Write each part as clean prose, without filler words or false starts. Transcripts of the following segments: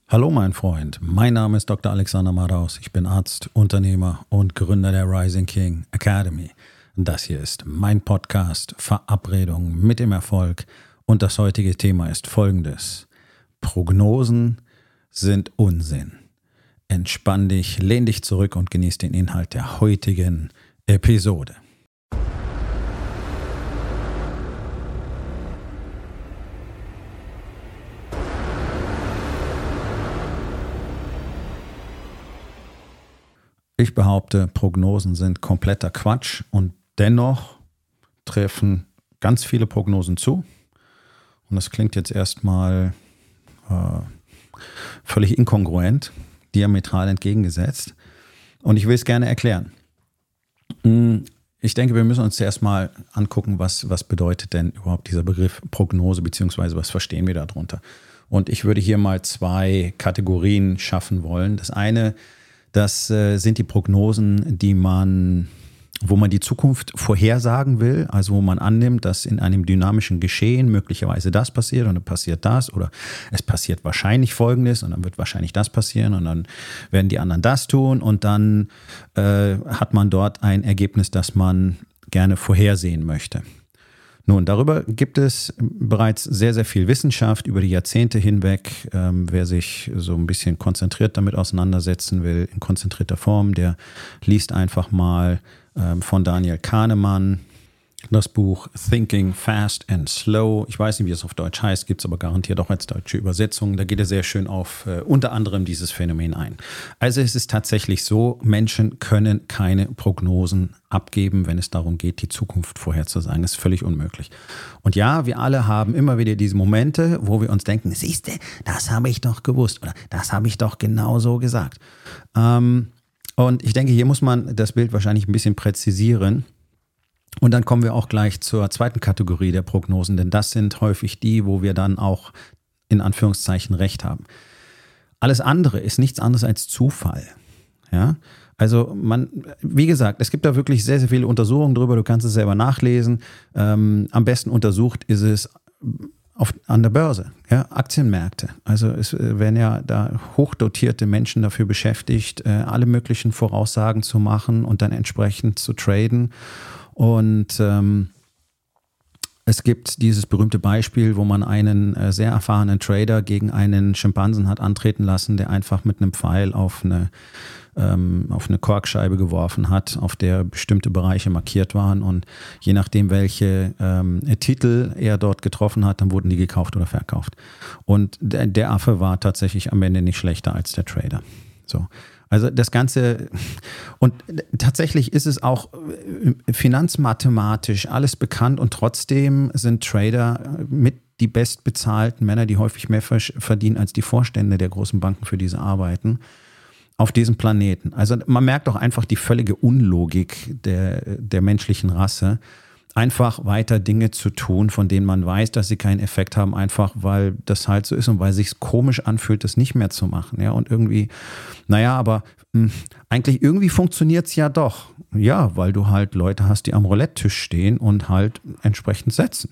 Hallo mein Freund, mein Name ist Dr. Alexander Madaus. Ich bin Arzt, Unternehmer und Gründer der Rising King Academy. Das hier ist mein Podcast Verabredung mit dem Erfolg und das heutige Thema ist folgendes: Prognosen sind Unsinn. Entspann dich, lehn dich zurück und genieß den Inhalt der heutigen Episode. Ich behaupte, Prognosen sind kompletter Quatsch und dennoch treffen ganz viele Prognosen zu. Und das klingt jetzt erstmal völlig inkongruent, diametral entgegengesetzt. Und ich will es gerne erklären. Ich denke, wir müssen uns zuerst mal angucken, was bedeutet denn überhaupt dieser Begriff Prognose, beziehungsweise was verstehen wir darunter. Und ich würde hier mal zwei Kategorien schaffen wollen. Das eine, das sind die Prognosen, wo man die Zukunft vorhersagen will, also wo man annimmt, dass in einem dynamischen Geschehen möglicherweise das passiert und dann passiert das oder es passiert wahrscheinlich Folgendes und dann wird wahrscheinlich das passieren und dann werden die anderen das tun und dann hat man dort ein Ergebnis, das man gerne vorhersehen möchte. Nun, darüber gibt es bereits sehr, sehr viel Wissenschaft über die Jahrzehnte hinweg. Wer sich so ein bisschen konzentriert damit auseinandersetzen will, in konzentrierter Form, der liest einfach mal von Daniel Kahnemann das Buch Thinking Fast and Slow. Ich weiß nicht, wie es auf Deutsch heißt, gibt es aber garantiert auch als deutsche Übersetzung. Da geht er sehr schön auf unter anderem dieses Phänomen ein. Also es ist tatsächlich so, Menschen können keine Prognosen abgeben, wenn es darum geht, die Zukunft vorherzusagen. Das ist völlig unmöglich. Und ja, wir alle haben immer wieder diese Momente, wo wir uns denken, siehste, das habe ich doch gewusst oder das habe ich doch genau so gesagt. Und ich denke, hier muss man das Bild wahrscheinlich ein bisschen präzisieren. Und dann kommen wir auch gleich zur zweiten Kategorie der Prognosen, denn das sind häufig die, wo wir dann auch in Anführungszeichen recht haben. Alles andere ist nichts anderes als Zufall. Ja? Also wie gesagt, es gibt da wirklich sehr, sehr viele Untersuchungen drüber, du kannst es selber nachlesen. Am besten untersucht ist es an der Börse, ja? Aktienmärkte. Also es werden ja da hochdotierte Menschen dafür beschäftigt, alle möglichen Voraussagen zu machen und dann entsprechend zu traden. Und es gibt dieses berühmte Beispiel, wo man einen sehr erfahrenen Trader gegen einen Schimpansen hat antreten lassen, der einfach mit einem Pfeil auf eine Korkscheibe geworfen hat, auf der bestimmte Bereiche markiert waren. Und je nachdem, welche Titel er dort getroffen hat, dann wurden die gekauft oder verkauft. Und der Affe war tatsächlich am Ende nicht schlechter als der Trader. So. Also das Ganze, und tatsächlich ist es auch finanzmathematisch alles bekannt und trotzdem sind Trader mit die bestbezahlten Männer, die häufig mehr verdienen als die Vorstände der großen Banken, für diese arbeiten, auf diesem Planeten. Also man merkt auch einfach die völlige Unlogik der menschlichen Rasse, einfach weiter Dinge zu tun, von denen man weiß, dass sie keinen Effekt haben, einfach weil das halt so ist und weil es sich komisch anfühlt, das nicht mehr zu machen. Ja, und irgendwie, aber eigentlich irgendwie funktioniert es ja doch. Ja, weil du halt Leute hast, die am Roulette-Tisch stehen und halt entsprechend setzen.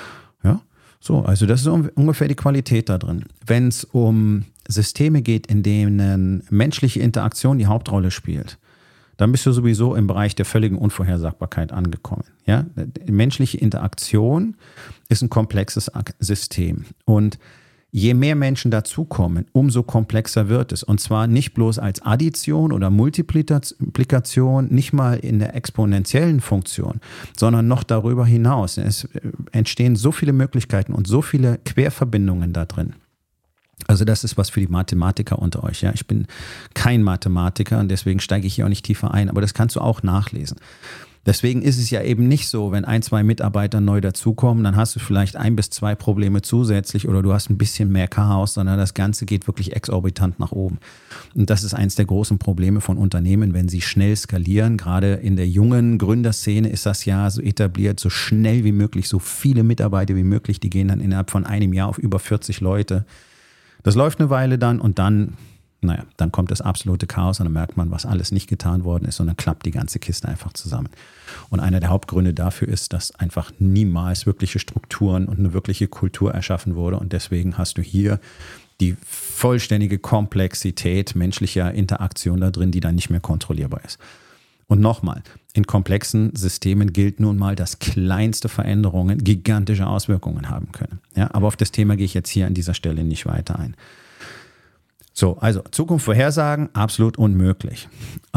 Ja, so, also das ist ungefähr die Qualität da drin. Wenn es um Systeme geht, in denen menschliche Interaktion die Hauptrolle spielt, dann bist du sowieso im Bereich der völligen Unvorhersagbarkeit angekommen. Ja? Menschliche Interaktion ist ein komplexes System. Und je mehr Menschen dazukommen, umso komplexer wird es. Und zwar nicht bloß als Addition oder Multiplikation, nicht mal in der exponentiellen Funktion, sondern noch darüber hinaus. Es entstehen so viele Möglichkeiten und so viele Querverbindungen da drin. Also das ist was für die Mathematiker unter euch. Ja? Ich bin kein Mathematiker und deswegen steige ich hier auch nicht tiefer ein, aber das kannst du auch nachlesen. Deswegen ist es ja eben nicht so, wenn 1, 2 Mitarbeiter neu dazukommen, dann hast du vielleicht 1 bis 2 Probleme zusätzlich oder du hast ein bisschen mehr Chaos, sondern das Ganze geht wirklich exorbitant nach oben. Und das ist eins der großen Probleme von Unternehmen, wenn sie schnell skalieren. Gerade in der jungen Gründerszene ist das ja so etabliert, so schnell wie möglich, so viele Mitarbeiter wie möglich, die gehen dann innerhalb von einem Jahr auf über 40 Leute. Das läuft eine Weile dann und dann kommt das absolute Chaos und dann merkt man, was alles nicht getan worden ist und dann klappt die ganze Kiste einfach zusammen. Und einer der Hauptgründe dafür ist, dass einfach niemals wirkliche Strukturen und eine wirkliche Kultur erschaffen wurde und deswegen hast du hier die vollständige Komplexität menschlicher Interaktion da drin, die dann nicht mehr kontrollierbar ist. Und nochmal, in komplexen Systemen gilt nun mal, dass kleinste Veränderungen gigantische Auswirkungen haben können. Ja, aber auf das Thema gehe ich jetzt hier an dieser Stelle nicht weiter ein. So, also Zukunft vorhersagen, absolut unmöglich.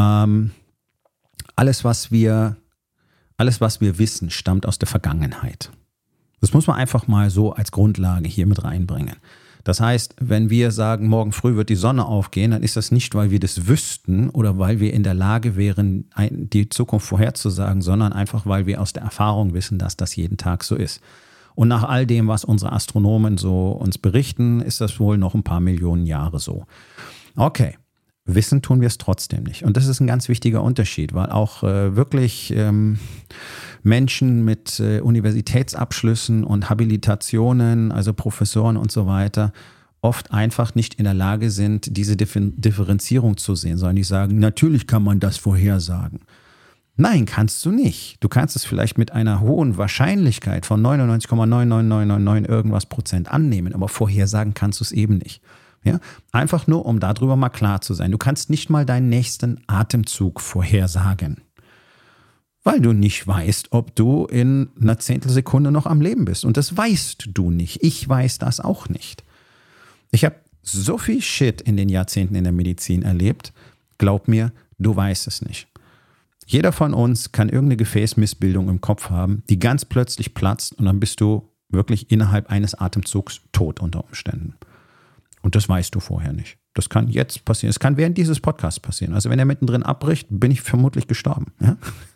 Alles, was wir wissen, stammt aus der Vergangenheit. Das muss man einfach mal so als Grundlage hier mit reinbringen. Das heißt, wenn wir sagen, morgen früh wird die Sonne aufgehen, dann ist das nicht, weil wir das wüssten oder weil wir in der Lage wären, die Zukunft vorherzusagen, sondern einfach, weil wir aus der Erfahrung wissen, dass das jeden Tag so ist. Und nach all dem, was unsere Astronomen so uns berichten, ist das wohl noch ein paar Millionen Jahre so. Okay, wissen tun wir es trotzdem nicht. Und das ist ein ganz wichtiger Unterschied, weil auch wirklich Menschen mit Universitätsabschlüssen und Habilitationen, also Professoren und so weiter, oft einfach nicht in der Lage sind, diese Differenzierung zu sehen, sondern die sagen, natürlich kann man das vorhersagen. Nein, kannst du nicht. Du kannst es vielleicht mit einer hohen Wahrscheinlichkeit von 99,99999 irgendwas Prozent annehmen, aber vorhersagen kannst du es eben nicht. Ja? Einfach nur, um darüber mal klar zu sein. Du kannst nicht mal deinen nächsten Atemzug vorhersagen, weil du nicht weißt, ob du in einer Zehntelsekunde noch am Leben bist. Und das weißt du nicht. Ich weiß das auch nicht. Ich habe so viel Shit in den Jahrzehnten in der Medizin erlebt. Glaub mir, du weißt es nicht. Jeder von uns kann irgendeine Gefäßmissbildung im Kopf haben, die ganz plötzlich platzt und dann bist du wirklich innerhalb eines Atemzugs tot unter Umständen. Und das weißt du vorher nicht. Das kann jetzt passieren. Es kann während dieses Podcasts passieren. Also wenn er mittendrin abbricht, bin ich vermutlich gestorben. Ja?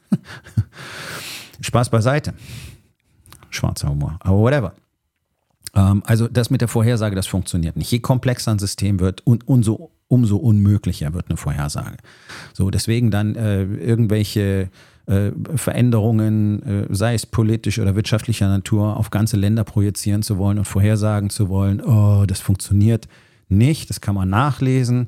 Spaß beiseite. Schwarzer Humor. Aber whatever. Also das mit der Vorhersage, das funktioniert nicht. Je komplexer ein System wird, umso unmöglicher wird eine Vorhersage. So, deswegen dann irgendwelche Veränderungen, sei es politisch oder wirtschaftlicher Natur, auf ganze Länder projizieren zu wollen und vorhersagen zu wollen, oh, das funktioniert nicht, das kann man nachlesen.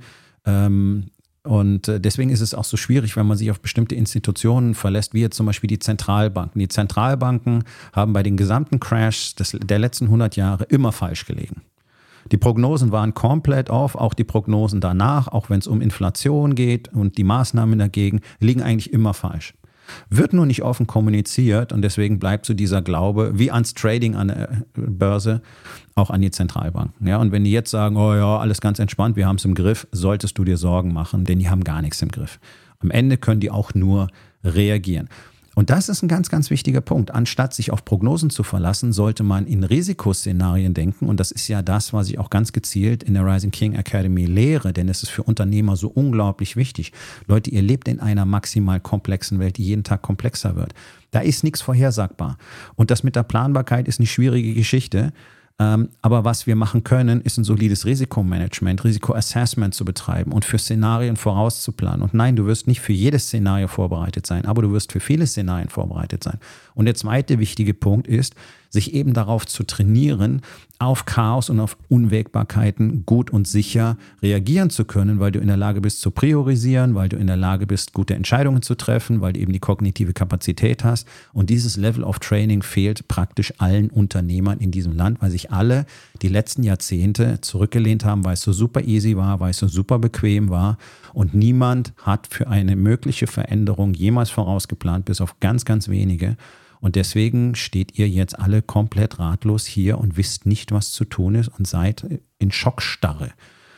Und deswegen ist es auch so schwierig, wenn man sich auf bestimmte Institutionen verlässt, wie jetzt zum Beispiel die Zentralbanken. Die Zentralbanken haben bei den gesamten Crashs der letzten 100 Jahre immer falsch gelegen. Die Prognosen waren komplett off, auch die Prognosen danach, auch wenn es um Inflation geht und die Maßnahmen dagegen, liegen eigentlich immer falsch. Wird nur nicht offen kommuniziert und deswegen bleibt so dieser Glaube, wie ans Trading an der Börse, auch an die Zentralbanken. Ja, und wenn die jetzt sagen, oh ja, alles ganz entspannt, wir haben es im Griff, solltest du dir Sorgen machen, denn die haben gar nichts im Griff. Am Ende können die auch nur reagieren. Und das ist ein ganz, ganz wichtiger Punkt. Anstatt sich auf Prognosen zu verlassen, sollte man in Risikoszenarien denken. Und das ist ja das, was ich auch ganz gezielt in der Rising King Academy lehre, denn es ist für Unternehmer so unglaublich wichtig. Leute, ihr lebt in einer maximal komplexen Welt, die jeden Tag komplexer wird. Da ist nichts vorhersagbar. Und das mit der Planbarkeit ist eine schwierige Geschichte. Aber was wir machen können, ist ein solides Risikomanagement, Risikoassessment zu betreiben und für Szenarien vorauszuplanen. Und nein, du wirst nicht für jedes Szenario vorbereitet sein, aber du wirst für viele Szenarien vorbereitet sein. Und der zweite wichtige Punkt ist, sich eben darauf zu trainieren, auf Chaos und auf Unwägbarkeiten gut und sicher reagieren zu können, weil du in der Lage bist zu priorisieren, weil du in der Lage bist, gute Entscheidungen zu treffen, weil du eben die kognitive Kapazität hast. Und dieses Level of Training fehlt praktisch allen Unternehmern in diesem Land, weil sich alle die letzten Jahrzehnte zurückgelehnt haben, weil es so super easy war, weil es so super bequem war. Und niemand hat für eine mögliche Veränderung jemals vorausgeplant, bis auf ganz, ganz wenige. Und deswegen steht ihr jetzt alle komplett ratlos hier und wisst nicht, was zu tun ist und seid in Schockstarre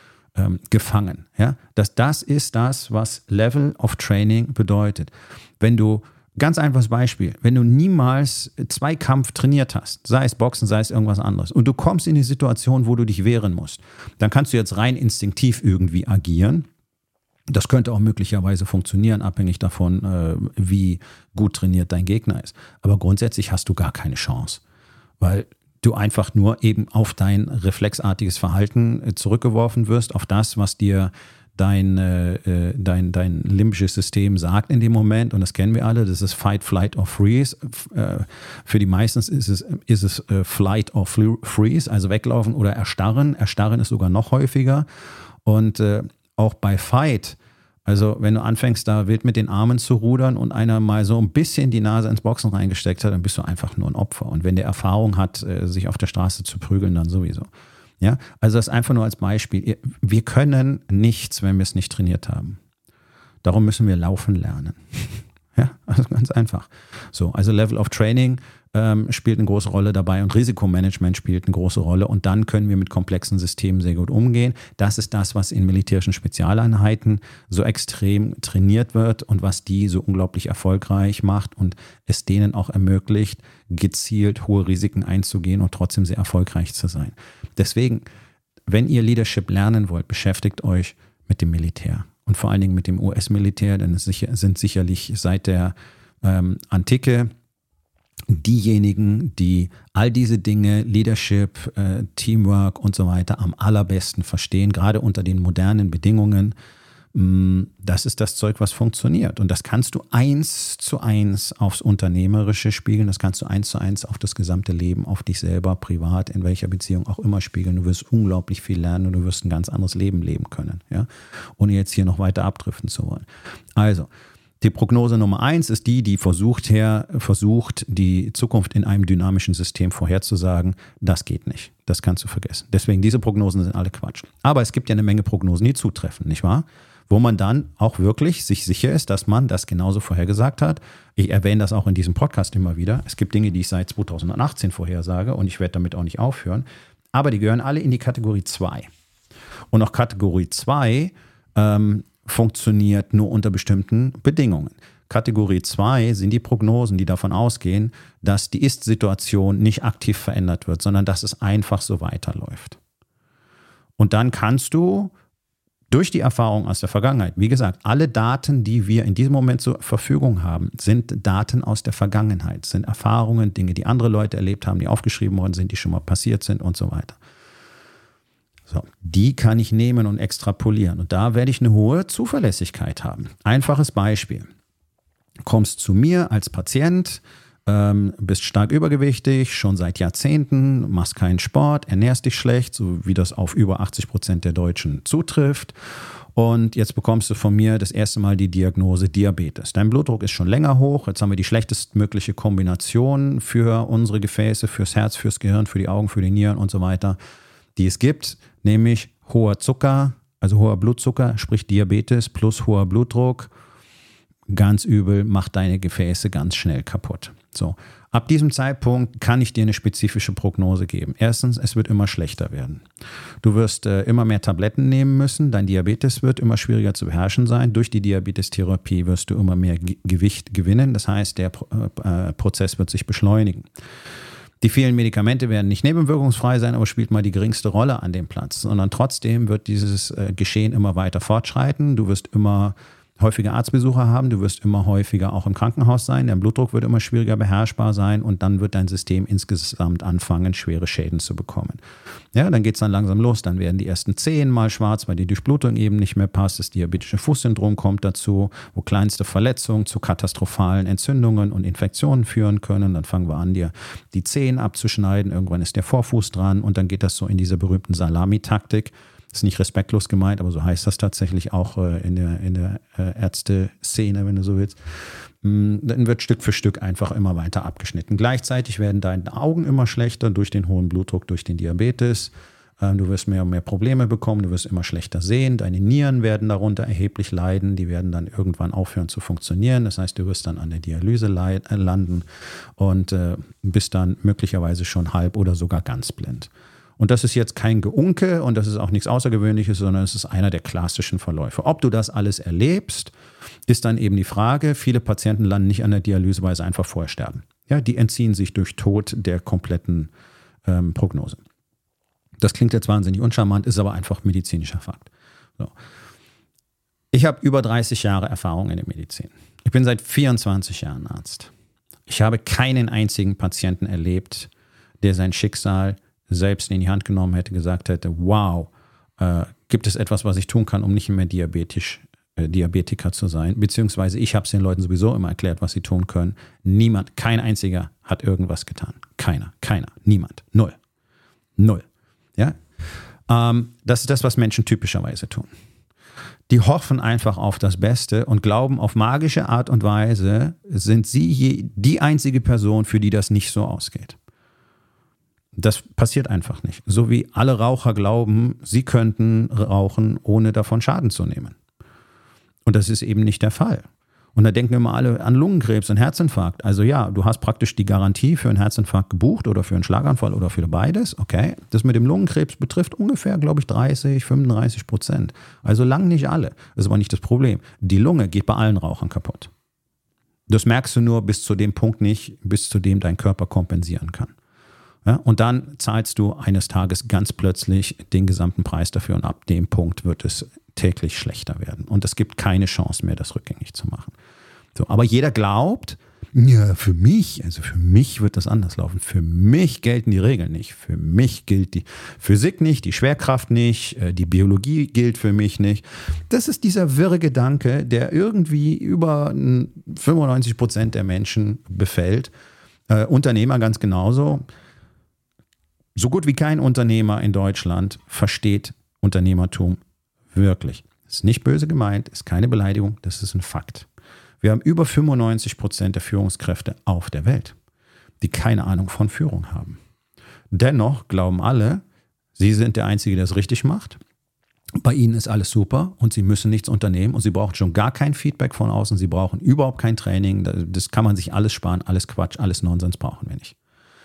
gefangen. Ja? Das ist das, was Level of Training bedeutet. Wenn du, ganz einfaches Beispiel, wenn du niemals Zweikampf trainiert hast, sei es Boxen, sei es irgendwas anderes, und du kommst in die Situation, wo du dich wehren musst, dann kannst du jetzt rein instinktiv irgendwie agieren. Das könnte auch möglicherweise funktionieren, abhängig davon, wie gut trainiert dein Gegner ist. Aber grundsätzlich hast du gar keine Chance, weil du einfach nur eben auf dein reflexartiges Verhalten zurückgeworfen wirst, auf das, was dir dein limbisches System sagt in dem Moment. Und das kennen wir alle, das ist Fight, Flight or Freeze. Für die meisten ist es Flight or Freeze, also weglaufen oder erstarren. Erstarren ist sogar noch häufiger. Und auch bei Fight, also wenn du anfängst, da wild mit den Armen zu rudern und einer mal so ein bisschen die Nase ins Boxen reingesteckt hat, dann bist du einfach nur ein Opfer. Und wenn der Erfahrung hat, sich auf der Straße zu prügeln, dann sowieso. Ja, also das einfach nur als Beispiel. Wir können nichts, wenn wir es nicht trainiert haben. Darum müssen wir laufen lernen. Ja, also ganz einfach. So, also Level of Training spielt eine große Rolle dabei und Risikomanagement spielt eine große Rolle und dann können wir mit komplexen Systemen sehr gut umgehen. Das ist das, was in militärischen Spezialeinheiten so extrem trainiert wird und was die so unglaublich erfolgreich macht und es denen auch ermöglicht, gezielt hohe Risiken einzugehen und trotzdem sehr erfolgreich zu sein. Deswegen, wenn ihr Leadership lernen wollt, beschäftigt euch mit dem Militär und vor allen Dingen mit dem US-Militär, denn es sind sicherlich seit der Antike diejenigen, die all diese Dinge, Leadership, Teamwork und so weiter am allerbesten verstehen, gerade unter den modernen Bedingungen. Das ist das Zeug, was funktioniert. Und das kannst du 1:1 aufs Unternehmerische spiegeln, das kannst du 1:1 auf das gesamte Leben, auf dich selber, privat, in welcher Beziehung auch immer spiegeln. Du wirst unglaublich viel lernen und du wirst ein ganz anderes Leben leben können, ja? Ohne jetzt hier noch weiter abdriften zu wollen. Also, die Prognose Nummer 1 ist die versucht, die Zukunft in einem dynamischen System vorherzusagen. Das geht nicht. Das kannst du vergessen. Deswegen, diese Prognosen sind alle Quatsch. Aber es gibt ja eine Menge Prognosen, die zutreffen, nicht wahr? Wo man dann auch wirklich sich sicher ist, dass man das genauso vorhergesagt hat. Ich erwähne das auch in diesem Podcast immer wieder. Es gibt Dinge, die ich seit 2018 vorhersage und ich werde damit auch nicht aufhören. Aber die gehören alle in die Kategorie 2. Und auch Kategorie 2 funktioniert nur unter bestimmten Bedingungen. Kategorie 2 sind die Prognosen, die davon ausgehen, dass die Ist-Situation nicht aktiv verändert wird, sondern dass es einfach so weiterläuft. Und dann kannst du durch die Erfahrung aus der Vergangenheit, wie gesagt, alle Daten, die wir in diesem Moment zur Verfügung haben, sind Daten aus der Vergangenheit, sind Erfahrungen, Dinge, die andere Leute erlebt haben, die aufgeschrieben worden sind, die schon mal passiert sind und so weiter. So, die kann ich nehmen und extrapolieren. Und da werde ich eine hohe Zuverlässigkeit haben. Einfaches Beispiel. Kommst zu mir als Patient, bist stark übergewichtig, schon seit Jahrzehnten, machst keinen Sport, ernährst dich schlecht, so wie das auf über 80% der Deutschen zutrifft. Und jetzt bekommst du von mir das erste Mal die Diagnose Diabetes. Dein Blutdruck ist schon länger hoch. Jetzt haben wir die schlechtestmögliche Kombination für unsere Gefäße, fürs Herz, fürs Gehirn, für die Augen, für die Nieren und so weiter, die es gibt, nämlich hoher Zucker, also hoher Blutzucker, sprich Diabetes plus hoher Blutdruck, ganz übel, macht deine Gefäße ganz schnell kaputt. So, ab diesem Zeitpunkt kann ich dir eine spezifische Prognose geben. Erstens, es wird immer schlechter werden. Du wirst immer mehr Tabletten nehmen müssen, dein Diabetes wird immer schwieriger zu beherrschen sein. Durch die Diabetestherapie wirst du immer mehr Gewicht gewinnen, das heißt, der Prozess wird sich beschleunigen. Die vielen Medikamente werden nicht nebenwirkungsfrei sein, aber spielt mal die geringste Rolle an dem Platz, sondern trotzdem wird dieses Geschehen immer weiter fortschreiten. Du wirst immer häufiger Arztbesuche haben, du wirst immer häufiger auch im Krankenhaus sein, dein Blutdruck wird immer schwieriger beherrschbar sein und dann wird dein System insgesamt anfangen, schwere Schäden zu bekommen. Ja, dann geht es dann langsam los, dann werden die ersten Zehen mal schwarz, weil die Durchblutung eben nicht mehr passt, das diabetische Fußsyndrom kommt dazu, wo kleinste Verletzungen zu katastrophalen Entzündungen und Infektionen führen können, dann fangen wir an, dir die Zehen abzuschneiden, irgendwann ist der Vorfuß dran und dann geht das so in dieser berühmten Salami-Taktik. Das ist nicht respektlos gemeint, aber so heißt das tatsächlich auch in der Ärzteszene, wenn du so willst. Dann wird Stück für Stück einfach immer weiter abgeschnitten. Gleichzeitig werden deine Augen immer schlechter durch den hohen Blutdruck, durch den Diabetes. Du wirst mehr und mehr Probleme bekommen, du wirst immer schlechter sehen. Deine Nieren werden darunter erheblich leiden, die werden dann irgendwann aufhören zu funktionieren. Das heißt, du wirst dann an der Dialyse landen und bist dann möglicherweise schon halb oder sogar ganz blind. Und das ist jetzt kein Geunke und das ist auch nichts Außergewöhnliches, sondern es ist einer der klassischen Verläufe. Ob du das alles erlebst, ist dann eben die Frage. Viele Patienten landen nicht an der Dialyse, weil sie einfach vorher sterben. Ja, die entziehen sich durch Tod der kompletten Prognose. Das klingt jetzt wahnsinnig uncharmant, ist aber einfach medizinischer Fakt. So. Ich habe über 30 Jahre Erfahrung in der Medizin. Ich bin seit 24 Jahren Arzt. Ich habe keinen einzigen Patienten erlebt, der sein Schicksal selbst in die Hand genommen hätte, gesagt hätte, wow, gibt es etwas, was ich tun kann, um nicht mehr Diabetiker zu sein? Beziehungsweise ich habe es den Leuten sowieso immer erklärt, was sie tun können. Niemand, kein einziger hat irgendwas getan. Keiner, niemand, null. Ja? Das ist das, was Menschen typischerweise tun. Die hoffen einfach auf das Beste und glauben, auf magische Art und Weise sind sie die einzige Person, für die das nicht so ausgeht. Das passiert einfach nicht. So wie alle Raucher glauben, sie könnten rauchen, ohne davon Schaden zu nehmen. Und das ist eben nicht der Fall. Und da denken immer alle an Lungenkrebs und Herzinfarkt. Also ja, du hast praktisch die Garantie für einen Herzinfarkt gebucht oder für einen Schlaganfall oder für beides. Okay, das mit dem Lungenkrebs betrifft ungefähr, glaube ich, 30-35%. Also lang nicht alle. Das ist aber nicht das Problem. Die Lunge geht bei allen Rauchern kaputt. Das merkst du nur bis zu dem Punkt nicht, bis zu dem dein Körper kompensieren kann. Ja, und dann zahlst du eines Tages ganz plötzlich den gesamten Preis dafür und ab dem Punkt wird es täglich schlechter werden. Und es gibt keine Chance mehr, das rückgängig zu machen. So, aber jeder glaubt, ja, für mich wird das anders laufen. Für mich gelten die Regeln nicht. Für mich gilt die Physik nicht, die Schwerkraft nicht, die Biologie gilt für mich nicht. Das ist dieser wirre Gedanke, der irgendwie über 95% der Menschen befällt. Unternehmer ganz genauso. So gut wie kein Unternehmer in Deutschland versteht Unternehmertum wirklich. Das ist nicht böse gemeint, ist keine Beleidigung, das ist ein Fakt. Wir haben über 95% der Führungskräfte auf der Welt, die keine Ahnung von Führung haben. Dennoch glauben alle, sie sind der Einzige, der es richtig macht. Bei ihnen ist alles super und sie müssen nichts unternehmen und sie brauchen schon gar kein Feedback von außen, sie brauchen überhaupt kein Training, das kann man sich alles sparen, alles Quatsch, alles Nonsens brauchen wir nicht.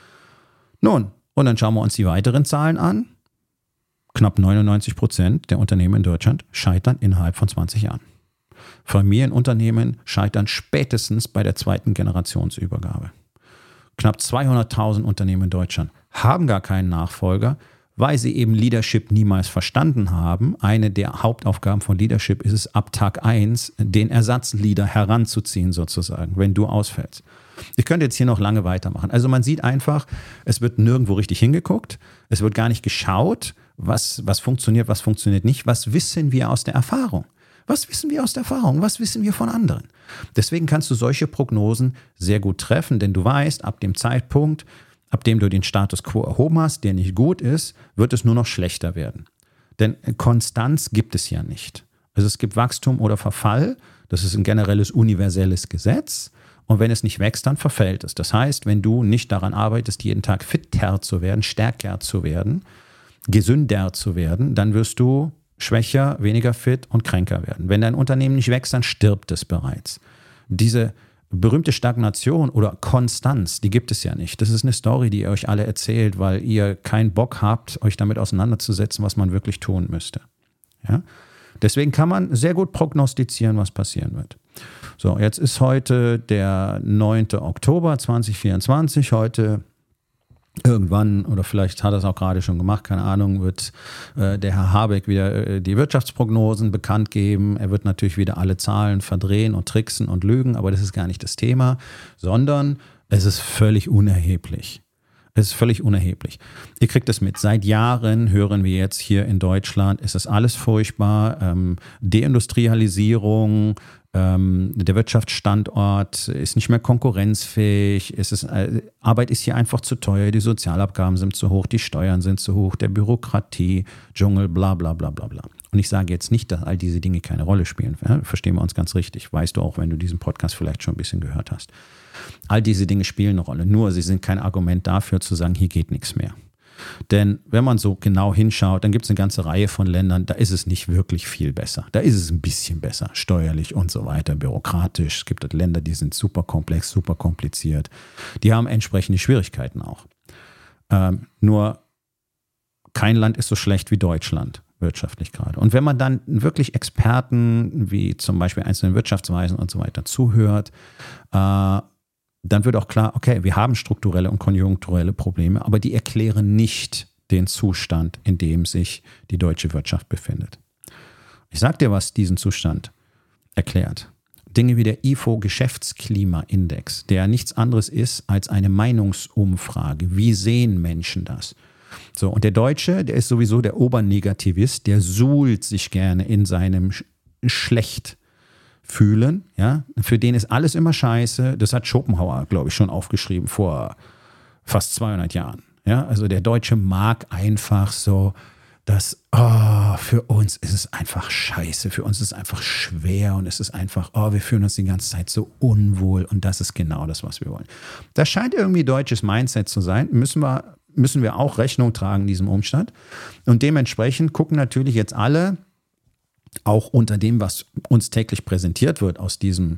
Nun, und dann schauen wir uns die weiteren Zahlen an. Knapp 99% der Unternehmen in Deutschland scheitern innerhalb von 20 Jahren. Familienunternehmen scheitern spätestens bei der 2. Generationsübergabe. Knapp 200.000 Unternehmen in Deutschland haben gar keinen Nachfolger, weil sie eben Leadership niemals verstanden haben. Eine der Hauptaufgaben von Leadership ist es, ab Tag 1 den Ersatzleader heranzuziehen sozusagen, wenn du ausfällst. Ich könnte jetzt hier noch lange weitermachen. Also man sieht einfach, es wird nirgendwo richtig hingeguckt. Es wird gar nicht geschaut, was funktioniert, was funktioniert nicht. Was wissen wir aus der Erfahrung? Was wissen wir aus der Erfahrung? Was wissen wir von anderen? Deswegen kannst du solche Prognosen sehr gut treffen, denn du weißt, ab dem Zeitpunkt, ab dem du den Status quo erhoben hast, der nicht gut ist, wird es nur noch schlechter werden. Denn Konstanz gibt es ja nicht. Also es gibt Wachstum oder Verfall. Das ist ein generelles, universelles Gesetz. Und wenn es nicht wächst, dann verfällt es. Das heißt, wenn du nicht daran arbeitest, jeden Tag fitter zu werden, stärker zu werden, gesünder zu werden, dann wirst du schwächer, weniger fit und kränker werden. Wenn dein Unternehmen nicht wächst, dann stirbt es bereits. Diese berühmte Stagnation oder Konstanz, die gibt es ja nicht. Das ist eine Story, die ihr euch alle erzählt, weil ihr keinen Bock habt, euch damit auseinanderzusetzen, was man wirklich tun müsste. Ja? Deswegen kann man sehr gut prognostizieren, was passieren wird. So, jetzt ist heute der 9. Oktober 2024. Heute irgendwann, oder vielleicht hat er es auch gerade schon gemacht, keine Ahnung, wird der Herr Habeck wieder die Wirtschaftsprognosen bekannt geben. Er wird natürlich wieder alle Zahlen verdrehen und tricksen und lügen, aber das ist gar nicht das Thema, sondern es ist völlig unerheblich. Es ist völlig unerheblich. Ihr kriegt es mit. Seit Jahren hören wir jetzt hier in Deutschland, es ist alles furchtbar. Deindustrialisierung, der Wirtschaftsstandort ist nicht mehr konkurrenzfähig. Arbeit ist hier einfach zu teuer, die Sozialabgaben sind zu hoch, die Steuern sind zu hoch, der Bürokratie, Dschungel, bla bla bla bla bla. Und ich sage jetzt nicht, dass all diese Dinge keine Rolle spielen. Ja, verstehen wir uns ganz richtig. Weißt du auch, wenn du diesen Podcast vielleicht schon ein bisschen gehört hast. All diese Dinge spielen eine Rolle. Nur sie sind kein Argument dafür zu sagen, hier geht nichts mehr. Denn wenn man so genau hinschaut, dann gibt es eine ganze Reihe von Ländern, da ist es nicht wirklich viel besser. Da ist es ein bisschen besser, steuerlich und so weiter, bürokratisch. Es gibt Länder, die sind super komplex, super kompliziert. Die haben entsprechende Schwierigkeiten auch. Nur kein Land ist so schlecht wie Deutschland, wirtschaftlich gerade. Und wenn man dann wirklich Experten, wie zum Beispiel einzelnen Wirtschaftsweisen und so weiter, zuhört, dann wird auch klar, okay, wir haben strukturelle und konjunkturelle Probleme, aber die erklären nicht den Zustand, in dem sich die deutsche Wirtschaft befindet. Ich sage dir, was diesen Zustand erklärt. Dinge wie der IFO-Geschäftsklimaindex, der nichts anderes ist als eine Meinungsumfrage. Wie sehen Menschen das? So, und der Deutsche, der ist sowieso der Obernegativist, der suhlt sich gerne in seinem Schlecht fühlen, ja, für den ist alles immer scheiße. Das hat Schopenhauer, glaube ich, schon aufgeschrieben vor fast 200 Jahren. Ja, also der Deutsche mag einfach so, dass für uns ist es einfach scheiße, für uns ist es einfach schwer und es ist einfach, wir fühlen uns die ganze Zeit so unwohl und das ist genau das, was wir wollen. Das scheint irgendwie deutsches Mindset zu sein, müssen wir müssen wir auch Rechnung tragen, diesem Umstand. Und dementsprechend gucken natürlich jetzt alle, auch unter dem, was uns täglich präsentiert wird, aus diesem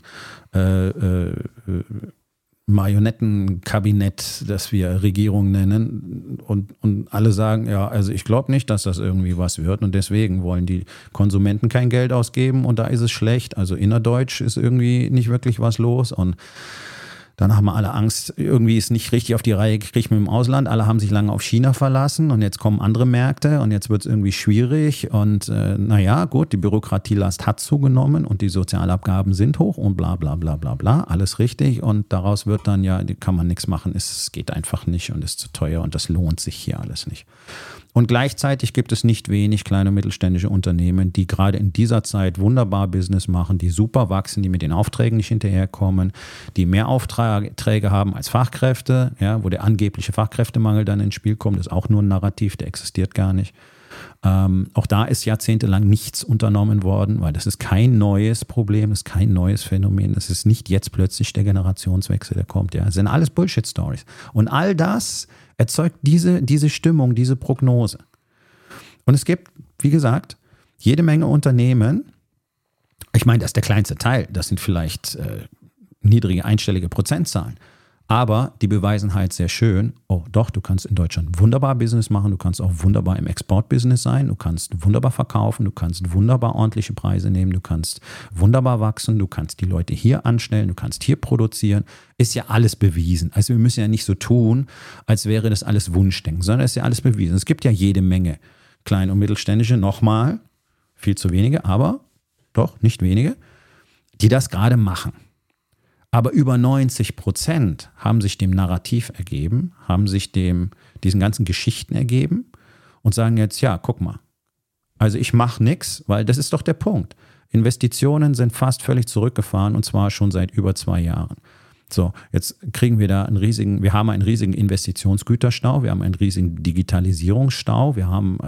Marionettenkabinett, das wir Regierung nennen, und alle sagen, ja, also ich glaube nicht, dass das irgendwie was wird und deswegen wollen die Konsumenten kein Geld ausgeben und da ist es schlecht. Also innerdeutsch ist irgendwie nicht wirklich was los und dann haben alle Angst, irgendwie ist nicht richtig auf die Reihe gekriegt mit dem Ausland. Alle haben sich lange auf China verlassen und jetzt kommen andere Märkte und jetzt wird es irgendwie schwierig. Und naja, gut, die Bürokratielast hat zugenommen und die Sozialabgaben sind hoch und bla bla bla bla bla. Alles richtig. Und daraus wird dann ja, kann man nichts machen. Es geht einfach nicht und ist zu teuer und das lohnt sich hier alles nicht. Und gleichzeitig gibt es nicht wenig kleine und mittelständische Unternehmen, die gerade in dieser Zeit wunderbar Business machen, die super wachsen, die mit den Aufträgen nicht hinterherkommen, die mehr Aufträge haben als Fachkräfte, ja, wo der angebliche Fachkräftemangel dann ins Spiel kommt, ist auch nur ein Narrativ, der existiert gar nicht. Auch da ist jahrzehntelang nichts unternommen worden, weil das ist kein neues Problem, das ist kein neues Phänomen, das ist nicht jetzt plötzlich der Generationswechsel, der kommt. Ja. Das sind alles Bullshit-Stories. Und all das erzeugt diese Stimmung, diese Prognose. Und es gibt, wie gesagt, jede Menge Unternehmen, ich meine, das ist der kleinste Teil, das sind vielleicht niedrige einstellige Prozentzahlen, aber die beweisen halt sehr schön, oh doch, du kannst in Deutschland wunderbar Business machen, du kannst auch wunderbar im Exportbusiness sein, du kannst wunderbar verkaufen, du kannst wunderbar ordentliche Preise nehmen, du kannst wunderbar wachsen, du kannst die Leute hier anstellen, du kannst hier produzieren, ist ja alles bewiesen. Also wir müssen ja nicht so tun, als wäre das alles Wunschdenken, sondern es ist ja alles bewiesen. Es gibt ja jede Menge kleine und mittelständische, nochmal, viel zu wenige, aber doch nicht wenige, die das gerade machen. Aber über 90% haben sich dem Narrativ ergeben, haben sich diesen ganzen Geschichten ergeben und sagen jetzt, ja, guck mal, also ich mache nichts, weil das ist doch der Punkt. Investitionen sind fast völlig zurückgefahren und zwar schon seit über 2 Jahren. So, jetzt kriegen wir da wir haben einen riesigen Investitionsgüterstau, wir haben einen riesigen Digitalisierungsstau, wir haben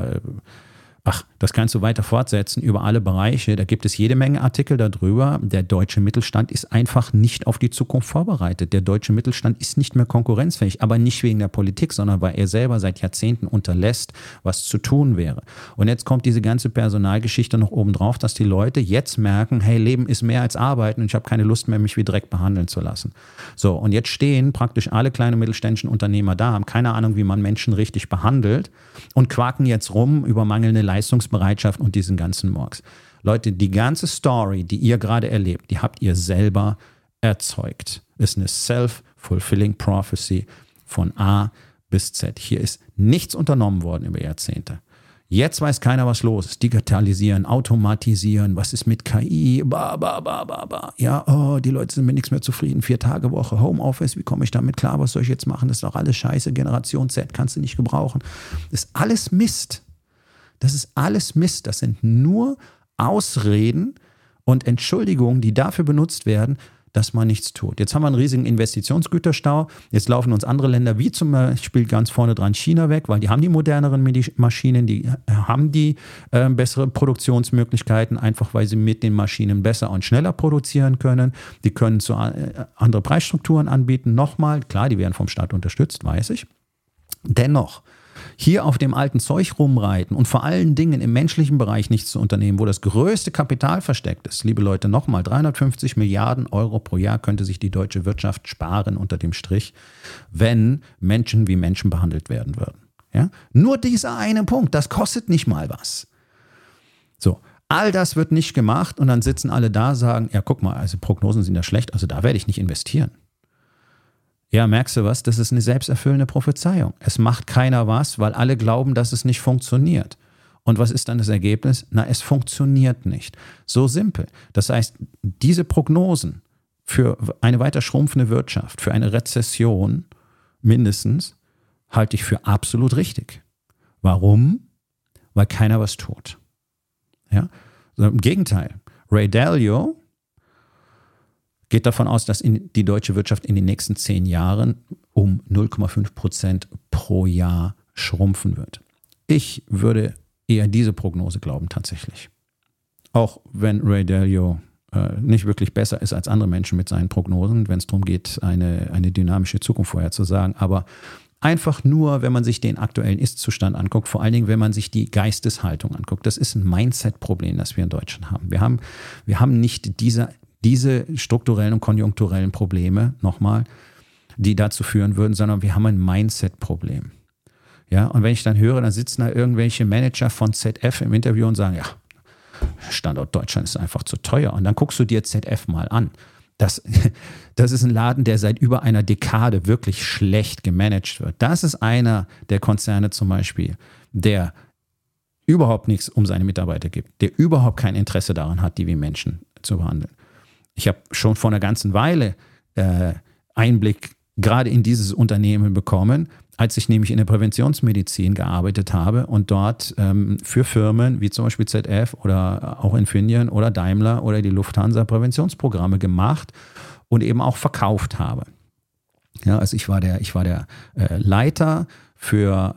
das kannst du weiter fortsetzen über alle Bereiche. Da gibt es jede Menge Artikel darüber. Der deutsche Mittelstand ist einfach nicht auf die Zukunft vorbereitet. Der deutsche Mittelstand ist nicht mehr konkurrenzfähig, aber nicht wegen der Politik, sondern weil er selber seit Jahrzehnten unterlässt, was zu tun wäre. Und jetzt kommt diese ganze Personalgeschichte noch oben drauf, dass die Leute jetzt merken, hey, Leben ist mehr als Arbeiten und ich habe keine Lust mehr, mich wie Dreck behandeln zu lassen. So, und jetzt stehen praktisch alle kleinen und mittelständischen Unternehmer da, haben keine Ahnung, wie man Menschen richtig behandelt und quaken jetzt rum über mangelnde Leistungsbereitschaft und diesen ganzen Murks. Leute, die ganze Story, die ihr gerade erlebt, die habt ihr selber erzeugt. Ist eine self-fulfilling prophecy von A bis Z. Hier ist nichts unternommen worden über Jahrzehnte. Jetzt weiß keiner, was los ist. Digitalisieren, automatisieren, was ist mit KI, Ja, oh, die Leute sind mit nichts mehr zufrieden. 4-Tage-Woche, Homeoffice, wie komme ich damit klar? Was soll ich jetzt machen? Das ist doch alles scheiße. Generation Z kannst du nicht gebrauchen. Das ist alles Mist. Das ist alles Mist. Das sind nur Ausreden und Entschuldigungen, die dafür benutzt werden, dass man nichts tut. Jetzt haben wir einen riesigen Investitionsgüterstau. Jetzt laufen uns andere Länder, wie zum Beispiel ganz vorne dran China weg, weil die haben die moderneren Maschinen, die haben die bessere Produktionsmöglichkeiten, einfach weil sie mit den Maschinen besser und schneller produzieren können. Die können andere Preisstrukturen anbieten. Nochmal, klar, die werden vom Staat unterstützt, weiß ich. Dennoch, hier auf dem alten Zeug rumreiten und vor allen Dingen im menschlichen Bereich nichts zu unternehmen, wo das größte Kapital versteckt ist. Liebe Leute, nochmal, 350 Milliarden Euro pro Jahr könnte sich die deutsche Wirtschaft sparen unter dem Strich, wenn Menschen wie Menschen behandelt werden würden. Ja? Nur dieser eine Punkt, das kostet nicht mal was. So, all das wird nicht gemacht und dann sitzen alle da, sagen, ja guck mal, also Prognosen sind ja schlecht, also da werde ich nicht investieren. Ja, merkst du was? Das ist eine selbsterfüllende Prophezeiung. Es macht keiner was, weil alle glauben, dass es nicht funktioniert. Und was ist dann das Ergebnis? Na, es funktioniert nicht. So simpel. Das heißt, diese Prognosen für eine weiter schrumpfende Wirtschaft, für eine Rezession mindestens, halte ich für absolut richtig. Warum? Weil keiner was tut. Ja? Also im Gegenteil. Ray Dalio geht davon aus, dass die deutsche Wirtschaft in den nächsten 10 Jahren um 0,5% pro Jahr schrumpfen wird. Ich würde eher diese Prognose glauben tatsächlich. Auch wenn Ray Dalio nicht wirklich besser ist als andere Menschen mit seinen Prognosen, wenn es darum geht, eine dynamische Zukunft vorherzusagen. Aber Einfach nur, wenn man sich den aktuellen Ist-Zustand anguckt, vor allen Dingen, wenn man sich die Geisteshaltung anguckt. Das ist ein Mindset-Problem, das wir in Deutschland haben. Wir haben nicht diese strukturellen und konjunkturellen Probleme, nochmal, die dazu führen würden, sondern wir haben ein Mindset-Problem. Ja, und wenn ich dann höre, dann sitzen da irgendwelche Manager von ZF im Interview und sagen, ja, Standort Deutschland ist einfach zu teuer. Und dann guckst du dir ZF mal an. Das ist ein Laden, der seit über einer Dekade wirklich schlecht gemanagt wird. Das ist einer der Konzerne zum Beispiel, der überhaupt nichts um seine Mitarbeiter gibt, der überhaupt kein Interesse daran hat, die wie Menschen zu behandeln. Ich habe schon vor einer ganzen Weile Einblick gerade in dieses Unternehmen bekommen, als ich nämlich in der Präventionsmedizin gearbeitet habe und dort für Firmen wie zum Beispiel ZF oder auch Infineon oder Daimler oder die Lufthansa Präventionsprogramme gemacht und eben auch verkauft habe. Ja, also ich war der Leiter für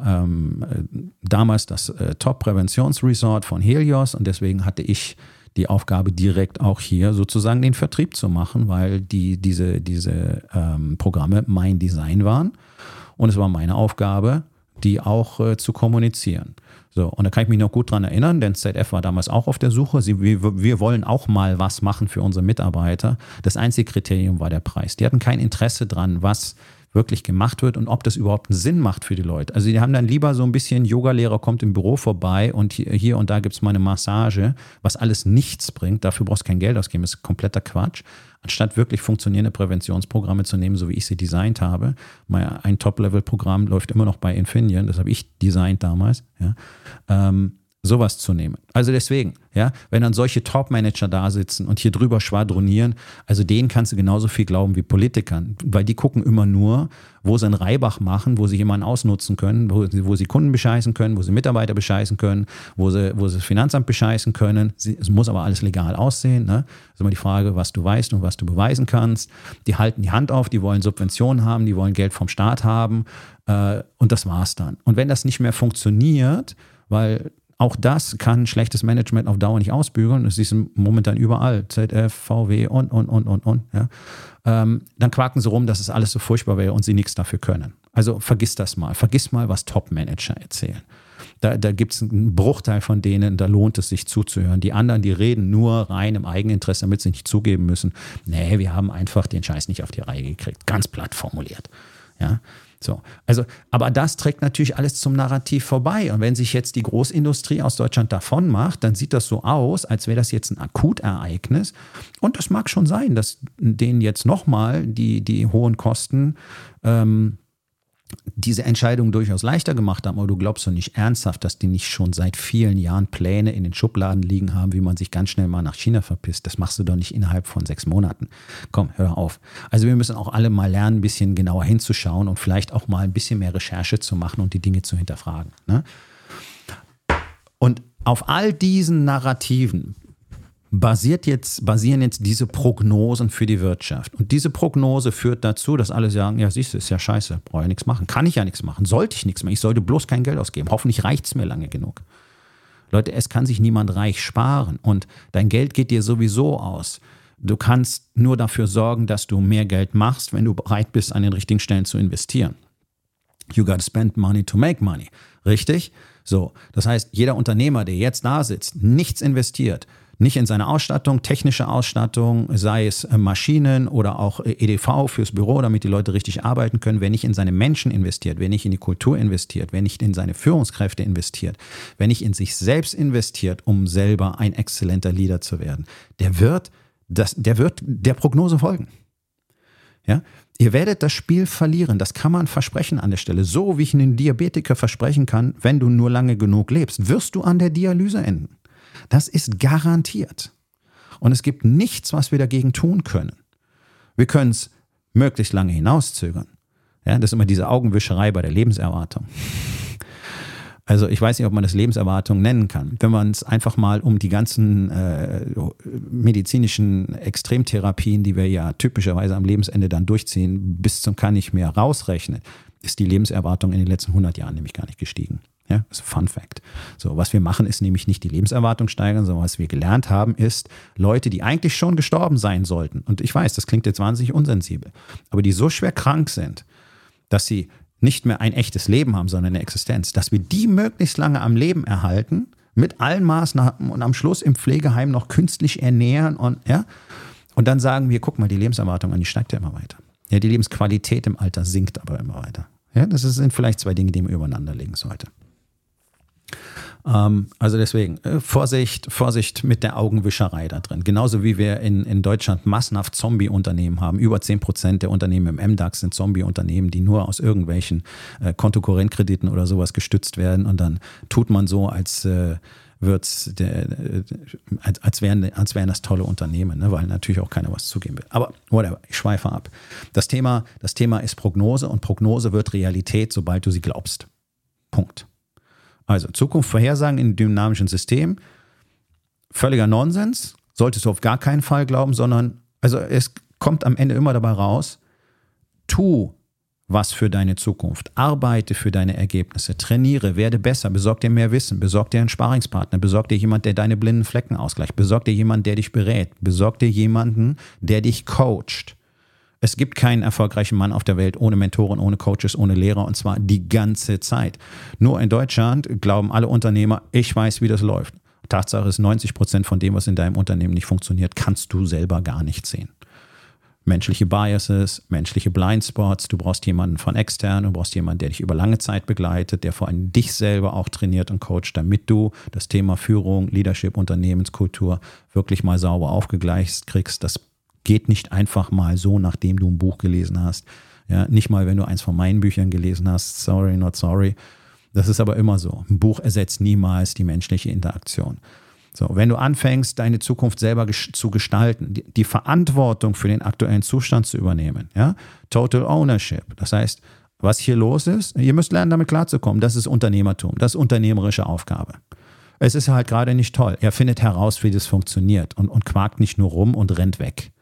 damals das Top-Präventionsresort von Helios und deswegen hatte ich die Aufgabe, direkt auch hier sozusagen den Vertrieb zu machen, weil diese Programme mein Design waren. Und es war meine Aufgabe, die auch zu kommunizieren. So, und da kann ich mich noch gut dran erinnern, denn ZF war damals auch auf der Suche. Wir wollen auch mal was machen für unsere Mitarbeiter. Das einzige Kriterium war der Preis. Die hatten kein Interesse dran, was wirklich gemacht wird und ob das überhaupt einen Sinn macht für die Leute. Also die haben dann lieber so ein bisschen, Yogalehrer kommt im Büro vorbei und hier und da gibt es mal eine Massage, was alles nichts bringt. Dafür brauchst du kein Geld ausgeben, das ist kompletter Quatsch. Anstatt wirklich funktionierende Präventionsprogramme zu nehmen, so wie ich sie designt habe. Ein Top-Level-Programm läuft immer noch bei Infineon, das habe ich designt damals. Ja. Sowas zu nehmen. Also deswegen, ja, wenn dann solche Top-Manager da sitzen und hier drüber schwadronieren, also denen kannst du genauso viel glauben wie Politikern, weil die gucken immer nur, wo sie einen Reibach machen, wo sie jemanden ausnutzen können, wo sie Kunden bescheißen können, wo sie Mitarbeiter bescheißen können, wo sie das Finanzamt bescheißen können. Es muss aber alles legal aussehen. Ne? Das ist immer die Frage, was du weißt und was du beweisen kannst. Die halten die Hand auf, die wollen Subventionen haben, die wollen Geld vom Staat haben und das war's dann. Und wenn das nicht mehr funktioniert, weil auch das kann schlechtes Management auf Dauer nicht ausbügeln. Das ist momentan überall. ZF, VW und. Ja. Dann quaken sie rum, dass es alles so furchtbar wäre und sie nichts dafür können. Also vergiss das mal. Vergiss mal, was Top-Manager erzählen. Da gibt es einen Bruchteil von denen, da lohnt es sich zuzuhören. Die anderen, die reden nur rein im Eigeninteresse, damit sie nicht zugeben müssen. Nee, wir haben einfach den Scheiß nicht auf die Reihe gekriegt. Ganz platt formuliert. Ja. So, also, aber das trägt natürlich alles zum Narrativ vorbei. Und wenn sich jetzt die Großindustrie aus Deutschland davon macht, dann sieht das so aus, als wäre das jetzt ein Akutereignis. Und das mag schon sein, dass denen jetzt nochmal die hohen Kosten diese Entscheidung durchaus leichter gemacht haben. Aber du glaubst doch nicht ernsthaft, dass die nicht schon seit vielen Jahren Pläne in den Schubladen liegen haben, wie man sich ganz schnell mal nach China verpisst. Das machst du doch nicht innerhalb von 6 Monaten. Komm, hör auf. Also wir müssen auch alle mal lernen, ein bisschen genauer hinzuschauen und vielleicht auch mal ein bisschen mehr Recherche zu machen und die Dinge zu hinterfragen. Ne? Und auf all diesen Narrativen basieren jetzt diese Prognosen für die Wirtschaft. Und diese Prognose führt dazu, dass alle sagen, ja siehst du, ist ja scheiße, brauche ja nichts machen. Kann ich ja nichts machen, sollte ich nichts machen. Ich sollte bloß kein Geld ausgeben. Hoffentlich reicht es mir lange genug. Leute, es kann sich niemand reich sparen und dein Geld geht dir sowieso aus. Du kannst nur dafür sorgen, dass du mehr Geld machst, wenn du bereit bist, an den richtigen Stellen zu investieren. You gotta spend money to make money. Richtig? So, das heißt, jeder Unternehmer, der jetzt da sitzt, nichts investiert, nicht in seine Ausstattung, technische Ausstattung, sei es Maschinen oder auch EDV fürs Büro, damit die Leute richtig arbeiten können, wer nicht in seine Menschen investiert, wer nicht in die Kultur investiert, wer nicht in seine Führungskräfte investiert, wer nicht in sich selbst investiert, um selber ein exzellenter Leader zu werden, der wird der Prognose folgen. Ja? Ihr werdet das Spiel verlieren, das kann man versprechen an der Stelle. So wie ich einen Diabetiker versprechen kann, wenn du nur lange genug lebst, wirst du an der Dialyse enden. Das ist garantiert. Und es gibt nichts, was wir dagegen tun können. Wir können es möglichst lange hinauszögern. Ja, das ist immer diese Augenwischerei bei der Lebenserwartung. Also ich weiß nicht, ob man das Lebenserwartung nennen kann. Wenn man es einfach mal um die ganzen medizinischen Extremtherapien, die wir ja typischerweise am Lebensende dann durchziehen, bis zum kann nicht mehr rausrechnet, ist die Lebenserwartung in den letzten 100 Jahren nämlich gar nicht gestiegen. Ja, das ist ein Fun Fact. So, was wir machen, ist nämlich nicht die Lebenserwartung steigern, sondern was wir gelernt haben, ist Leute, die eigentlich schon gestorben sein sollten. Und ich weiß, das klingt jetzt wahnsinnig unsensibel, aber die so schwer krank sind, dass sie nicht mehr ein echtes Leben haben, sondern eine Existenz, dass wir die möglichst lange am Leben erhalten, mit allen Maßnahmen und am Schluss im Pflegeheim noch künstlich ernähren und dann sagen wir, guck mal, die Lebenserwartung, die steigt ja immer weiter. Ja, die Lebensqualität im Alter sinkt aber immer weiter. Ja, das sind vielleicht zwei Dinge, die man übereinander legen sollte. Also deswegen, Vorsicht mit der Augenwischerei da drin. Genauso wie wir in Deutschland massenhaft Zombie-Unternehmen haben. Über 10% der Unternehmen im MDAX sind Zombie-Unternehmen, die nur aus irgendwelchen Kontokorrentkrediten oder sowas gestützt werden. Und dann tut man so, als wären das tolle Unternehmen, ne? Weil natürlich auch keiner was zugeben will. Aber whatever, ich schweife ab. Das Thema ist Prognose und Prognose wird Realität, sobald du sie glaubst. Punkt. Also Zukunft vorhersagen in dynamischen Systemen, völliger Nonsens, solltest du auf gar keinen Fall glauben, sondern also es kommt am Ende immer dabei raus, tu was für deine Zukunft, arbeite für deine Ergebnisse, trainiere, werde besser, besorg dir mehr Wissen, besorg dir einen Sparingspartner, besorg dir jemanden, der deine blinden Flecken ausgleicht, besorg dir jemanden, der dich berät, besorg dir jemanden, der dich coacht. Es gibt keinen erfolgreichen Mann auf der Welt ohne Mentoren, ohne Coaches, ohne Lehrer und zwar die ganze Zeit. Nur in Deutschland glauben alle Unternehmer, ich weiß, wie das läuft. Tatsache ist, 90% von dem, was in deinem Unternehmen nicht funktioniert, kannst du selber gar nicht sehen. Menschliche Biases, menschliche Blindspots, du brauchst jemanden von extern, du brauchst jemanden, der dich über lange Zeit begleitet, der vor allem dich selber auch trainiert und coacht, damit du das Thema Führung, Leadership, Unternehmenskultur wirklich mal sauber aufgegleist kriegst. Das geht nicht einfach mal so, nachdem du ein Buch gelesen hast. Ja, nicht mal, wenn du eins von meinen Büchern gelesen hast. Sorry, not sorry. Das ist aber immer so. Ein Buch ersetzt niemals die menschliche Interaktion. So, wenn du anfängst, deine Zukunft selber zu gestalten, die Verantwortung für den aktuellen Zustand zu übernehmen, ja, Total Ownership. Das heißt, was hier los ist, ihr müsst lernen, damit klarzukommen. Das ist Unternehmertum, das ist unternehmerische Aufgabe. Es ist halt gerade nicht toll. Er findet heraus, wie das funktioniert und quakt nicht nur rum und rennt weg.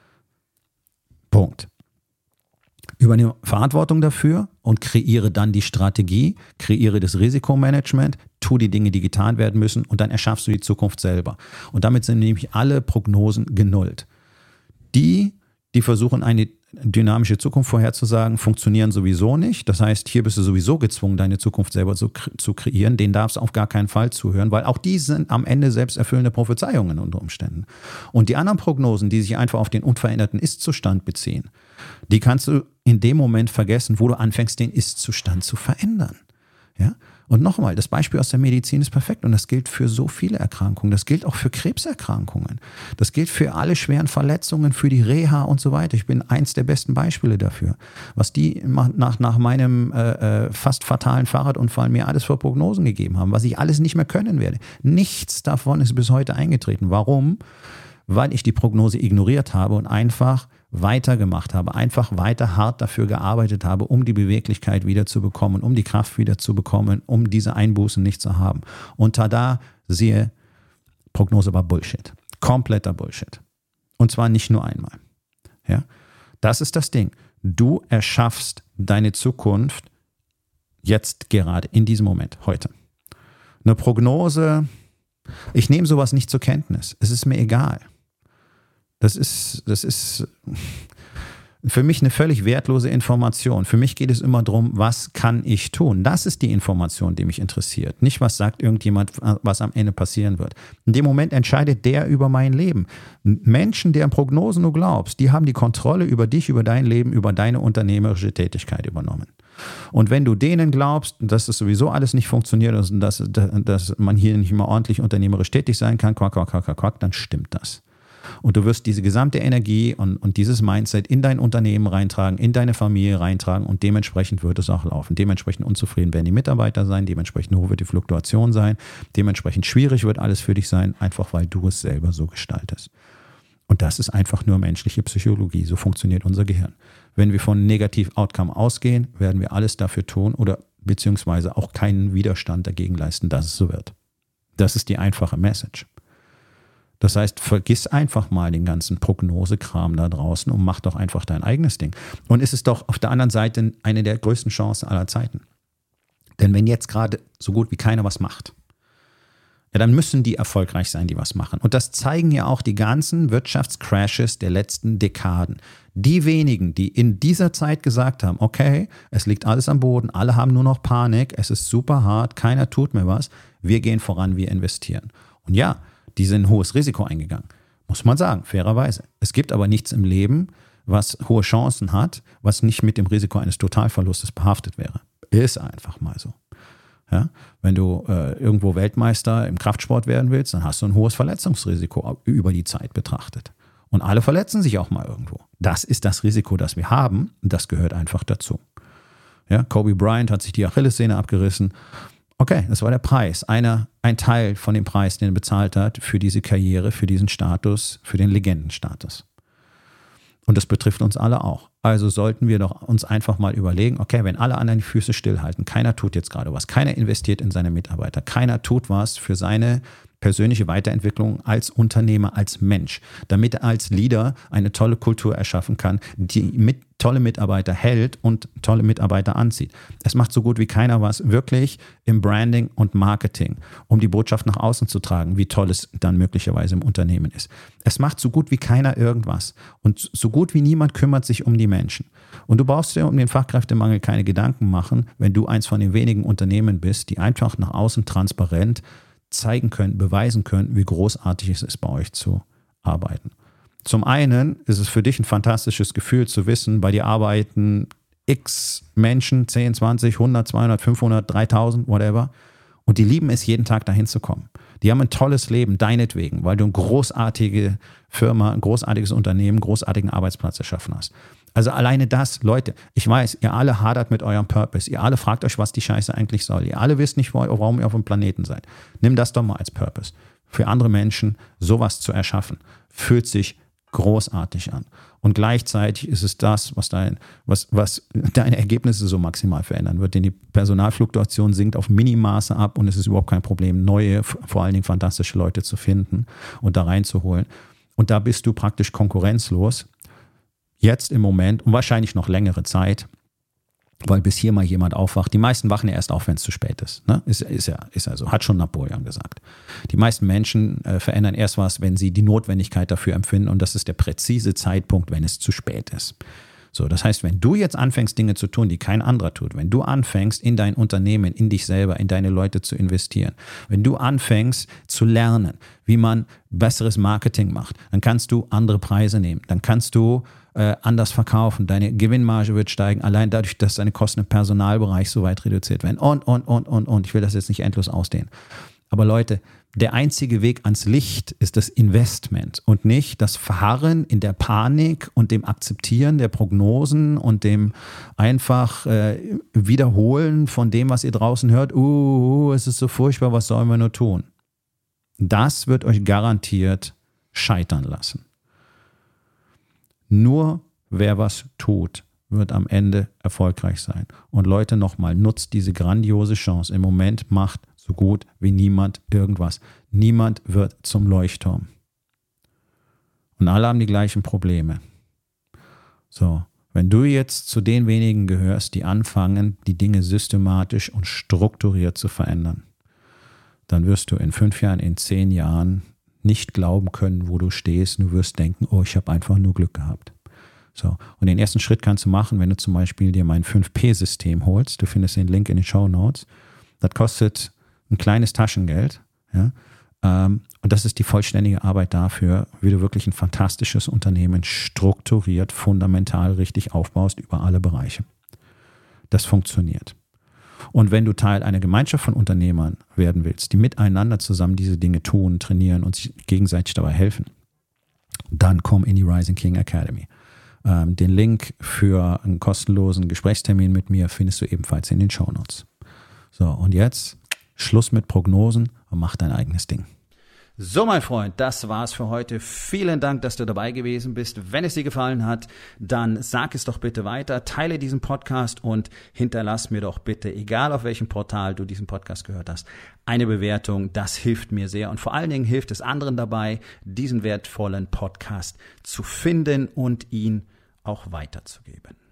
Punkt. Übernehme Verantwortung dafür und kreiere dann die Strategie, kreiere das Risikomanagement, tu die Dinge, die getan werden müssen und dann erschaffst du die Zukunft selber. Und damit sind nämlich alle Prognosen genullt. Die versuchen, eine dynamische Zukunft vorherzusagen, funktionieren sowieso nicht. Das heißt, hier bist du sowieso gezwungen, deine Zukunft selber zu kreieren. Denen darfst du auf gar keinen Fall zuhören, weil auch die sind am Ende selbsterfüllende Prophezeiungen unter Umständen. Und die anderen Prognosen, die sich einfach auf den unveränderten Ist-Zustand beziehen, die kannst du in dem Moment vergessen, wo du anfängst, den Ist-Zustand zu verändern. Ja? Und nochmal, das Beispiel aus der Medizin ist perfekt und das gilt für so viele Erkrankungen. Das gilt auch für Krebserkrankungen. Das gilt für alle schweren Verletzungen, für die Reha und so weiter. Ich bin eins der besten Beispiele dafür. Was die nach meinem fast fatalen Fahrradunfall mir alles für Prognosen gegeben haben, was ich alles nicht mehr können werde. Nichts davon ist bis heute eingetreten. Warum? Weil ich die Prognose ignoriert habe und einfach weitergemacht habe, einfach weiter hart dafür gearbeitet habe, um die Beweglichkeit wieder zu bekommen, um die Kraft wieder zu bekommen, um diese Einbußen nicht zu haben. Und tada, siehe, Prognose war Bullshit. Kompletter Bullshit. Und zwar nicht nur einmal. Ja? Das ist das Ding. Du erschaffst deine Zukunft jetzt gerade, in diesem Moment, heute. Eine Prognose, ich nehme sowas nicht zur Kenntnis. Es ist mir egal. Das ist für mich eine völlig wertlose Information. Für mich geht es immer darum, was kann ich tun? Das ist die Information, die mich interessiert. Nicht, was sagt irgendjemand, was am Ende passieren wird. In dem Moment entscheidet der über mein Leben. Menschen, deren Prognosen du glaubst, die haben die Kontrolle über dich, über dein Leben, über deine unternehmerische Tätigkeit übernommen. Und wenn du denen glaubst, dass das sowieso alles nicht funktioniert und dass man hier nicht mehr ordentlich unternehmerisch tätig sein kann, dann stimmt das. Und du wirst diese gesamte Energie und dieses Mindset in dein Unternehmen reintragen, in deine Familie reintragen und dementsprechend wird es auch laufen. Dementsprechend unzufrieden werden die Mitarbeiter sein, dementsprechend hoch wird die Fluktuation sein, dementsprechend schwierig wird alles für dich sein, einfach weil du es selber so gestaltest. Und das ist einfach nur menschliche Psychologie, so funktioniert unser Gehirn. Wenn wir von Negativ-Outcome ausgehen, werden wir alles dafür tun oder beziehungsweise auch keinen Widerstand dagegen leisten, dass es so wird. Das ist die einfache Message. Das heißt, vergiss einfach mal den ganzen Prognosekram da draußen und mach doch einfach dein eigenes Ding. Und es ist doch auf der anderen Seite eine der größten Chancen aller Zeiten. Denn wenn jetzt gerade so gut wie keiner was macht, ja, dann müssen die erfolgreich sein, die was machen. Und das zeigen ja auch die ganzen Wirtschaftscrashes der letzten Dekaden. Die wenigen, die in dieser Zeit gesagt haben, okay, es liegt alles am Boden, alle haben nur noch Panik, es ist super hart, keiner tut mir was, wir gehen voran, wir investieren. Und ja, die sind ein hohes Risiko eingegangen, muss man sagen, fairerweise. Es gibt aber nichts im Leben, was hohe Chancen hat, was nicht mit dem Risiko eines Totalverlustes behaftet wäre. Ist einfach mal so. Ja, wenn du irgendwo Weltmeister im Kraftsport werden willst, dann hast du ein hohes Verletzungsrisiko über die Zeit betrachtet. Und alle verletzen sich auch mal irgendwo. Das ist das Risiko, das wir haben. Und das gehört einfach dazu. Ja, Kobe Bryant hat sich die Achillessehne abgerissen. Okay, das war der Preis. Ein Teil von dem Preis, den er bezahlt hat für diese Karriere, für diesen Status, für den Legendenstatus. Und das betrifft uns alle auch. Also sollten wir doch uns einfach mal überlegen, okay, wenn alle anderen die Füße stillhalten, keiner tut jetzt gerade was, keiner investiert in seine Mitarbeiter, keiner tut was für seine persönliche Weiterentwicklung als Unternehmer, als Mensch, damit er als Leader eine tolle Kultur erschaffen kann, die tolle Mitarbeiter hält und tolle Mitarbeiter anzieht. Es macht so gut wie keiner was wirklich im Branding und Marketing, um die Botschaft nach außen zu tragen, wie toll es dann möglicherweise im Unternehmen ist. Es macht so gut wie keiner irgendwas und so gut wie niemand kümmert sich um die Menschen. Und du brauchst dir um den Fachkräftemangel keine Gedanken machen, wenn du eins von den wenigen Unternehmen bist, die einfach nach außen transparent zeigen können, beweisen können, wie großartig es ist, bei euch zu arbeiten. Zum einen ist es für dich ein fantastisches Gefühl zu wissen, bei dir arbeiten x Menschen, 10, 20, 100, 200, 500, 3000, whatever. Und die lieben es, jeden Tag dahin zu kommen. Die haben ein tolles Leben, deinetwegen, weil du eine großartige Firma, ein großartiges Unternehmen, einen großartigen Arbeitsplatz erschaffen hast. Also alleine das, Leute, ich weiß, ihr alle hadert mit eurem Purpose. Ihr alle fragt euch, was die Scheiße eigentlich soll. Ihr alle wisst nicht, warum ihr auf dem Planeten seid. Nimm das doch mal als Purpose. Für andere Menschen sowas zu erschaffen, fühlt sich großartig an. Und gleichzeitig ist es das, was deine Ergebnisse so maximal verändern wird. Denn die Personalfluktuation sinkt auf Minimaße ab und es ist überhaupt kein Problem, neue, vor allen Dingen fantastische Leute zu finden und da reinzuholen. Und da bist du praktisch konkurrenzlos. Jetzt im Moment und wahrscheinlich noch längere Zeit, weil bis hier mal jemand aufwacht. Die meisten wachen ja erst auf, wenn es zu spät ist. Ne? Ist ja so, hat schon Napoleon gesagt. Die meisten Menschen verändern erst was, wenn sie die Notwendigkeit dafür empfinden und das ist der präzise Zeitpunkt, wenn es zu spät ist. So, das heißt, wenn du jetzt anfängst, Dinge zu tun, die kein anderer tut, wenn du anfängst, in dein Unternehmen, in dich selber, in deine Leute zu investieren, wenn du anfängst zu lernen, wie man besseres Marketing macht, dann kannst du andere Preise nehmen, dann kannst du anders verkaufen, deine Gewinnmarge wird steigen, allein dadurch, dass deine Kosten im Personalbereich so weit reduziert werden und. Ich will das jetzt nicht endlos ausdehnen. Aber Leute, der einzige Weg ans Licht ist das Investment und nicht das Verharren in der Panik und dem Akzeptieren der Prognosen und dem einfach Wiederholen von dem, was ihr draußen hört. Es ist so furchtbar, was sollen wir nur tun? Das wird euch garantiert scheitern lassen. Nur wer was tut, wird am Ende erfolgreich sein. Und Leute, nochmal, nutzt diese grandiose Chance. Im Moment macht so gut wie niemand irgendwas. Niemand wird zum Leuchtturm. Und alle haben die gleichen Probleme. So, wenn du jetzt zu den wenigen gehörst, die anfangen, die Dinge systematisch und strukturiert zu verändern, dann wirst du in 5 Jahren, in 10 Jahren nicht glauben können, wo du stehst. Du wirst denken, ich habe einfach nur Glück gehabt. So. Und den ersten Schritt kannst du machen, wenn du zum Beispiel dir mein 5P-System holst. Du findest den Link in den Shownotes. Das kostet ein kleines Taschengeld. Ja? Und das ist die vollständige Arbeit dafür, wie du wirklich ein fantastisches Unternehmen strukturiert, fundamental richtig aufbaust über alle Bereiche. Das funktioniert. Und wenn du Teil einer Gemeinschaft von Unternehmern werden willst, die miteinander zusammen diese Dinge tun, trainieren und sich gegenseitig dabei helfen, dann komm in die Rising King Academy. Den Link für einen kostenlosen Gesprächstermin mit mir findest du ebenfalls in den Shownotes. So, und jetzt Schluss mit Prognosen und mach dein eigenes Ding. So, mein Freund, das war's für heute. Vielen Dank, dass du dabei gewesen bist. Wenn es dir gefallen hat, dann sag es doch bitte weiter, teile diesen Podcast und hinterlass mir doch bitte, egal auf welchem Portal du diesen Podcast gehört hast, eine Bewertung. Das hilft mir sehr und vor allen Dingen hilft es anderen dabei, diesen wertvollen Podcast zu finden und ihn auch weiterzugeben.